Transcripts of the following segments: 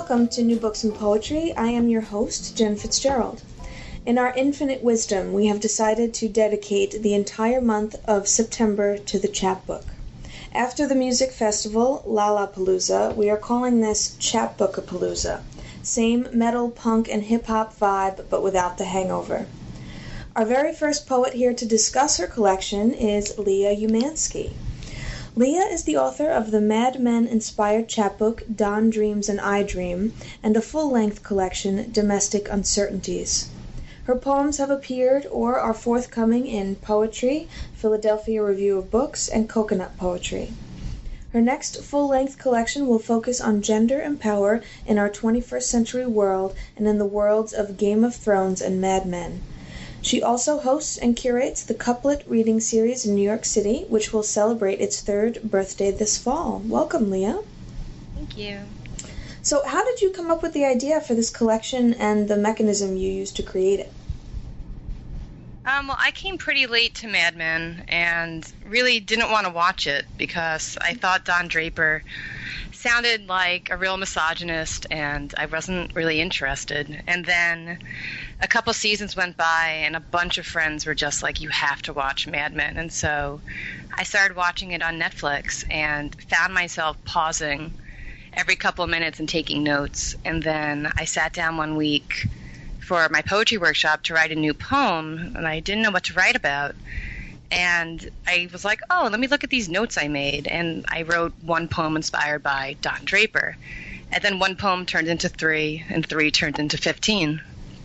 welcome to New Books and Poetry. I am your host, Jen Fitzgerald. In our infinite wisdom, we have decided to dedicate the entire month of September to the chapbook. After the music festival, Lollapalooza, we are calling this Chapbookapalooza. Same metal, punk, and hip-hop vibe, but without the hangover. Our very first poet here to discuss her collection is Leah Umansky. Leah is the author of the Mad Men-inspired chapbook Don Dreams and I Dream, and a full-length collection, Domestic Uncertainties. Her poems have appeared or are forthcoming in Poetry, Philadelphia Review of Books, and Coconut Poetry. Her next full-length collection will focus on gender and power in our 21st century world and in the worlds of Game of Thrones and Mad Men. She also hosts and curates the Couplet reading series in New York City, which will celebrate its 3rd birthday this fall. Welcome, Leah. Thank you. So how did you come up with the idea for this collection and the mechanism you used to create it? Well, I came pretty late to Mad Men and really didn't want to watch it because I thought Don Draper sounded like a real misogynist and I wasn't really interested. And then a couple seasons went by and a bunch of friends were just like, you have to watch Mad Men. And so I started watching it on Netflix and found myself pausing every couple of minutes and taking notes. And then I sat down one week for my poetry workshop to write a new poem, and I didn't know what to write about. And I was like, oh, let me look at these notes I made. And I wrote one poem inspired by Don Draper. And then one poem turned into 3, and 3 turned into 15.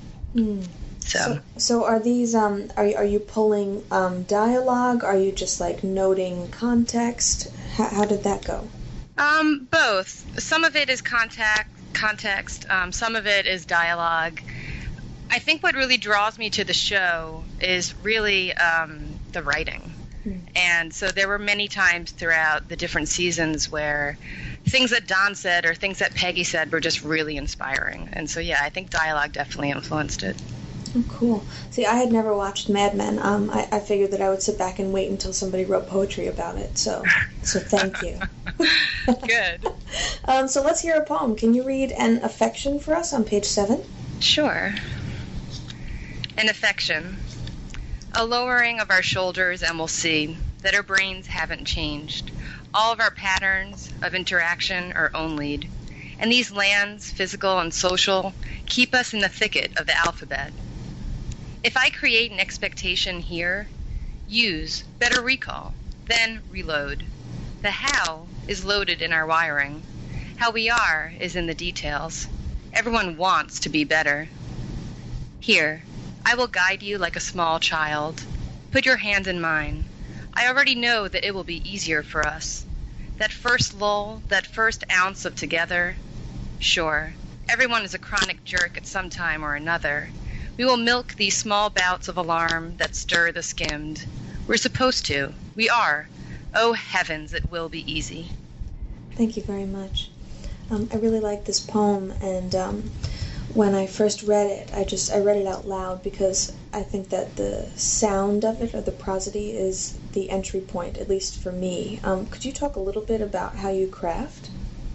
So are these, are you pulling dialogue? Are you just like noting context? How did that go? Both. Some of it is context. Some of it is dialogue. I think what really draws me to the show is really the writing. And so there were many times throughout the different seasons where things that Don said or things that Peggy said were just really inspiring. And so, yeah, I think dialogue definitely influenced it. Oh, cool. See, I had never watched Mad Men. I figured that I would sit back and wait until somebody wrote poetry about it. So thank you. Good. So let's hear a poem. Can you read An Affection for us on page 7? Sure. An affection. A lowering of our shoulders, and we'll see that our brains haven't changed. All of our patterns of interaction are onlyed. And these lands, physical and social, keep us in the thicket of the alphabet. If I create an expectation here, use, better recall, then reload. The how is loaded in our wiring. How we are is in the details. Everyone wants to be better. Here, I will guide you like a small child. Put your hand in mine. I already know that it will be easier for us. That first lull, that first ounce of together. Sure, everyone is a chronic jerk at some time or another. We will milk these small bouts of alarm that stir the skimmed. We're supposed to. We are. Oh heavens, it will be easy. Thank you very much. I really like this poem, and when I first read it, I read it out loud because I think that the sound of it, or the prosody, is the entry point, at least for me. Could you talk a little bit about how you craft?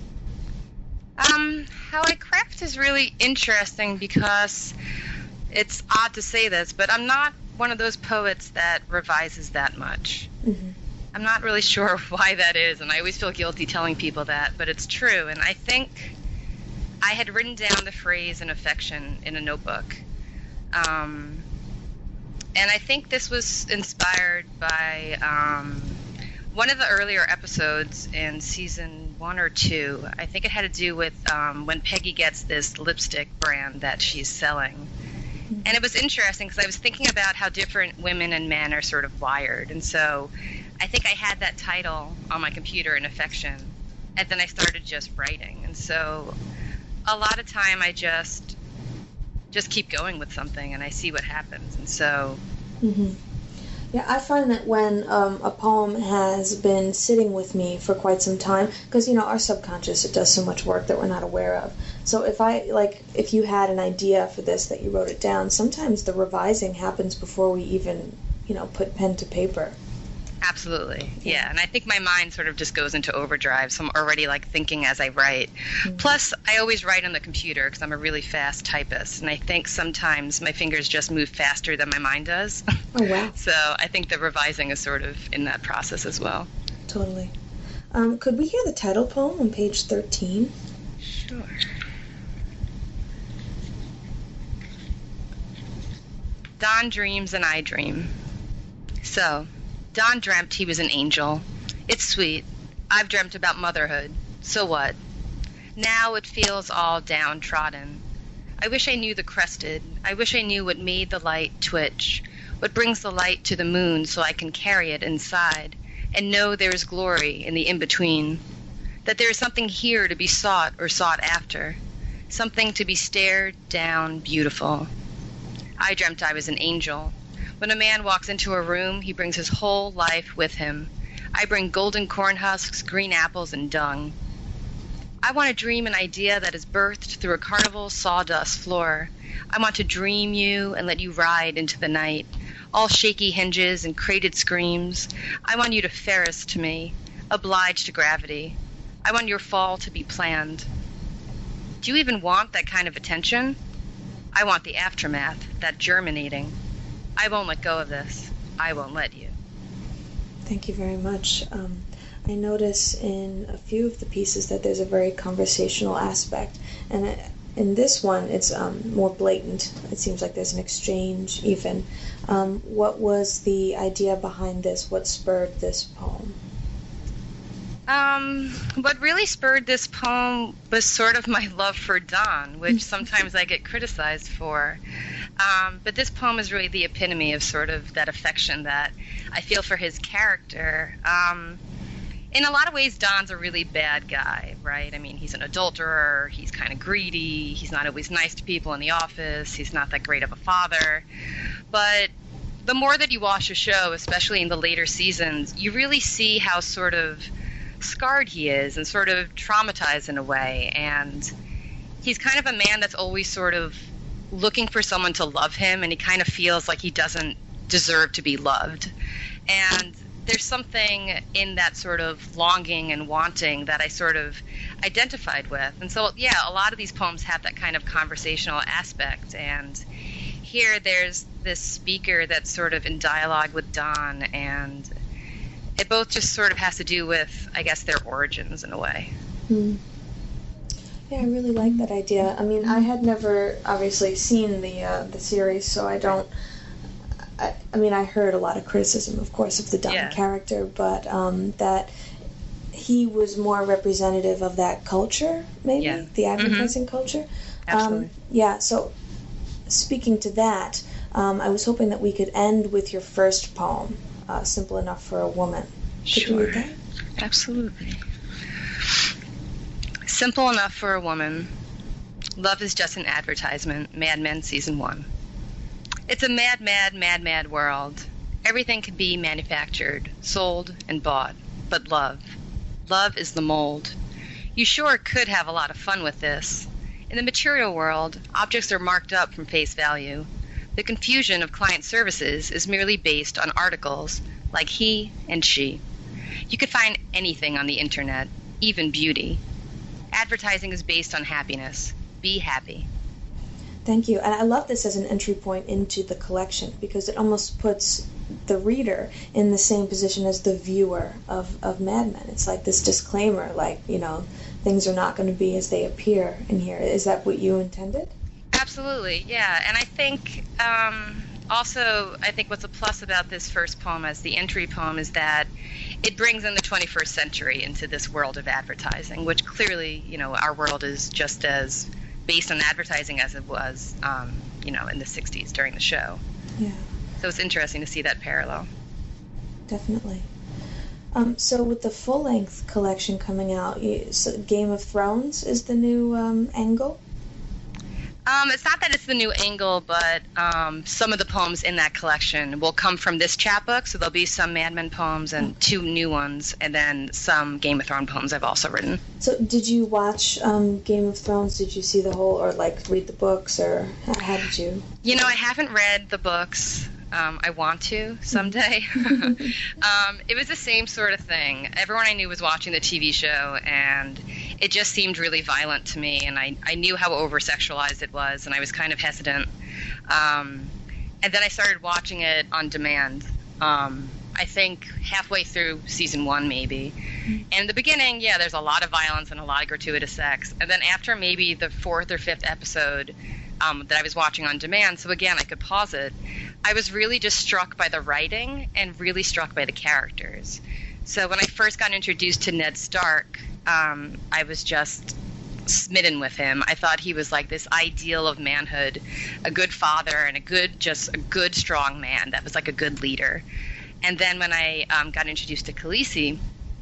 How I craft is really interesting because it's odd to say this, but I'm not one of those poets that revises that much. Mm-hmm. I'm not really sure why that is, and I always feel guilty telling people that, but it's true. And I think I had written down the phrase "an affection" in a notebook. And I think this was inspired by one of the earlier episodes in season 1 or 2. I think it had to do with when Peggy gets this lipstick brand that she's selling. And it was interesting because I was thinking about how different women and men are sort of wired. And so I think I had that title on my computer, "An Affection," and then I started just writing. And so a lot of time I just keep going with something and I see what happens. And so Yeah, I find that when a poem has been sitting with me for quite some time, because, our subconscious, it does so much work that we're not aware of. So if you had an idea for this that you wrote it down, sometimes the revising happens before we even, put pen to paper. Absolutely. Yeah. And I think my mind sort of just goes into overdrive. So I'm already like thinking as I write. Mm-hmm. Plus, I always write on the computer because I'm a really fast typist. And I think sometimes my fingers just move faster than my mind does. Oh, wow. So I think the revising is sort of in that process as well. Totally. Could we hear the title poem on page 13? Sure. Don dreams and I dream. So, Don dreamt he was an angel. It's sweet. I've dreamt about motherhood. So what? Now it feels all downtrodden. I wish I knew the crested. I wish I knew what made the light twitch, what brings the light to the moon so I can carry it inside and know there is glory in the in-between, that there is something here to be sought or sought after, something to be stared down beautiful. I dreamt I was an angel. When a man walks into a room, he brings his whole life with him. I bring golden corn husks, green apples, and dung. I want to dream an idea that is birthed through a carnival sawdust floor. I want to dream you and let you ride into the night, all shaky hinges and crated screams. I want you to Ferris to me, oblige to gravity. I want your fall to be planned. Do you even want that kind of attention? I want the aftermath, that germinating. I won't let go of this. I won't let you. Thank you very much. I notice in a few of the pieces that there's a very conversational aspect, and in this one it's more blatant. It seems like there's an exchange even. What was the idea behind this? What spurred this poem? What really spurred this poem was sort of my love for Don, which sometimes I get criticized for. But this poem is really the epitome of sort of that affection that I feel for his character. In a lot of ways, Don's a really bad guy, right? I mean, he's an adulterer, he's kind of greedy, he's not always nice to people in the office, he's not that great of a father. But the more that you watch the show, especially in the later seasons, you really see how sort of scarred he is and sort of traumatized in a way. And he's kind of a man that's always sort of looking for someone to love him, and he kind of feels like he doesn't deserve to be loved. And there's something in that sort of longing and wanting that I sort of identified with. And so, yeah, a lot of these poems have that kind of conversational aspect. And here there's this speaker that's sort of in dialogue with Don, and it both just sort of has to do with, I guess, their origins in a way. Mm. Yeah, I really like that idea. I mean, I had never obviously seen the series, so I don't. I mean, I heard a lot of criticism, of course, of the Don character, but that he was more representative of that culture, maybe the advertising culture. Absolutely. Yeah. So, speaking to that, I was hoping that we could end with your first poem, "Simple Enough for a Woman." Could you read that? Absolutely. Simple enough for a woman. Love is just an advertisement. Mad Men Season 1. It's a mad, mad, mad, mad world. Everything can be manufactured, sold, and bought. But love is the mold. You sure could have a lot of fun with this. In the material world, objects are marked up from face value. The confusion of client services is merely based on articles like he and she. You could find anything on the internet, even beauty. Advertising is based on happiness. Be happy. Thank you. And I love this as an entry point into the collection because it almost puts the reader in the same position as the viewer of Mad Men. It's like this disclaimer, like, you know, things are not going to be as they appear in here. Is that what you intended? Absolutely, yeah. And I think also, I think what's a plus about this first poem as the entry poem is that it brings in the 21st century into this world of advertising, which clearly, you know, our world is just as based on advertising as it was, you know, in the 60s during the show. Yeah. So it's interesting to see that parallel. Definitely. So with the full-length collection coming out, so Game of Thrones is the new angle? It's not that it's the new angle, but some of the poems in that collection will come from this chapbook. So there'll be some Mad Men poems and 2 new ones, and then some Game of Thrones poems I've also written. So did you watch Game of Thrones? Did you see the whole, or like read the books, or how did you? You know, I haven't read the books. I want to someday. It was the same sort of thing. Everyone I knew was watching the TV show, and it just seemed really violent to me, and I knew how over-sexualized it was, and I was kind of hesitant. And then I started watching it on demand. I think halfway through season 1, maybe. And in the beginning, yeah, there's a lot of violence and a lot of gratuitous sex. And then after maybe the 4th or 5th episode that I was watching on demand, so again, I could pause it, I was really just struck by the writing and really struck by the characters. So when I first got introduced to Ned Stark, I was just smitten with him. I thought he was like this ideal of manhood, a good father and a good, strong man that was like a good leader. And then when I got introduced to Khaleesi,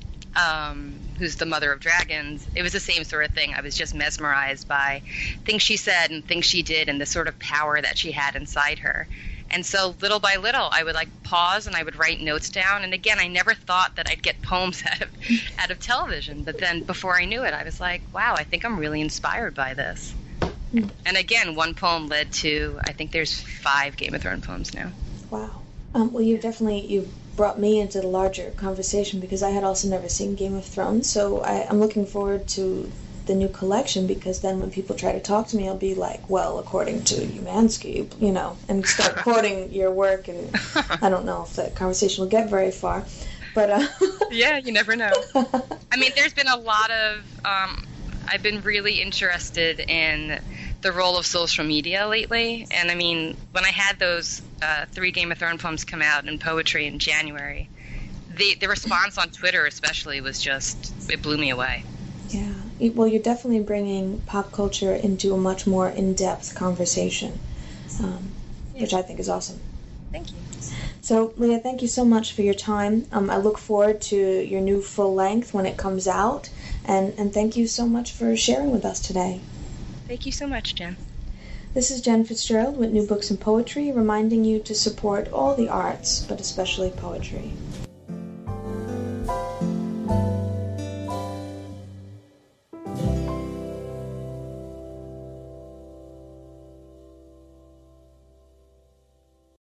who's the mother of dragons, it was the same sort of thing. I was just mesmerized by things she said and things she did and the sort of power that she had inside her. And so little by little, I would like pause and I would write notes down. And again, I never thought that I'd get poems out of television. But then before I knew it, I was like, wow, I think I'm really inspired by this. And again, one poem led to, I think there's 5 Game of Thrones poems now. Wow. Well, you brought me into the larger conversation because I had also never seen Game of Thrones. So I'm looking forward to the new collection, because then when people try to talk to me, I'll be like, well, according to Umansky, and start quoting your work, and I don't know if that conversation will get very far, but yeah, you never know. I mean, there's been a lot of I've been really interested in the role of social media lately, and I mean, when I had those 3 Game of Thrones poems come out in poetry in January, the response on Twitter especially was just, it blew me away. Yeah. Well, you're definitely bringing pop culture into a much more in-depth conversation, which I think is awesome. Thank you. So, Leah, thank you so much for your time. I look forward to your new full length when it comes out, and thank you so much for sharing with us today. Thank you so much, Jen. This is Jen Fitzgerald with New Books in Poetry, reminding you to support all the arts, but especially poetry.